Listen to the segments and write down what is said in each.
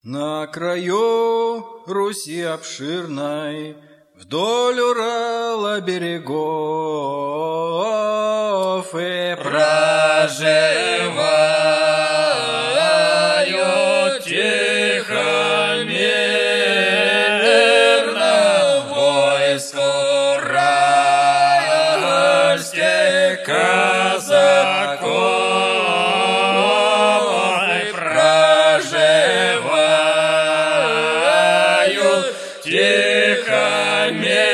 На краю Руси обширной, вдоль Урала берегов и проживают тихо, мирно войск уральских казаков. Тихо,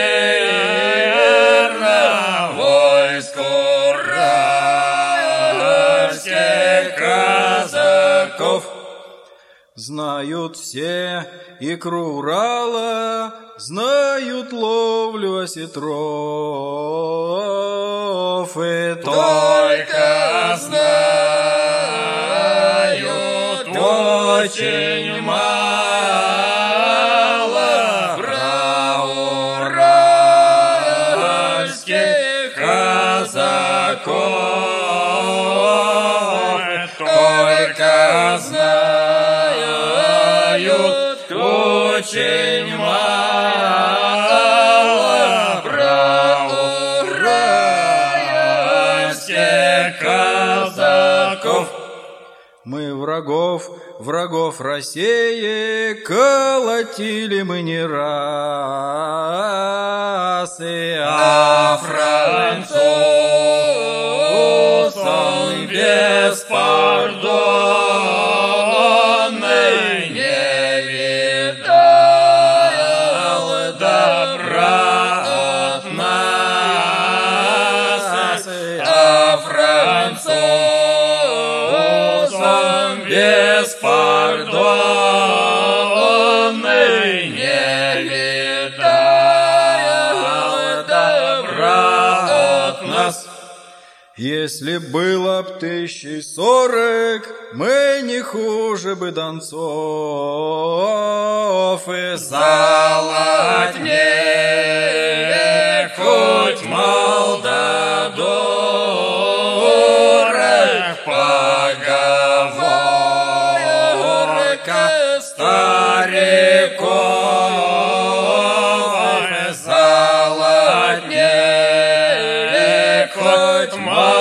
мирно войск уральских казаков. Знают все икру Урала, знают ловлю осетров, и только знают очень мало казаков, только знают очень мало про уральских казаков. Мы врагов России колотили мы не раз, а французам беспардонный не видал добра от нас, а французам беспардонный не видал добра от нас. Если было б 1040, мы не хуже бы донцов, и золотнее хоть молододурок, поговорка стариков, золотнее хоть молододурок.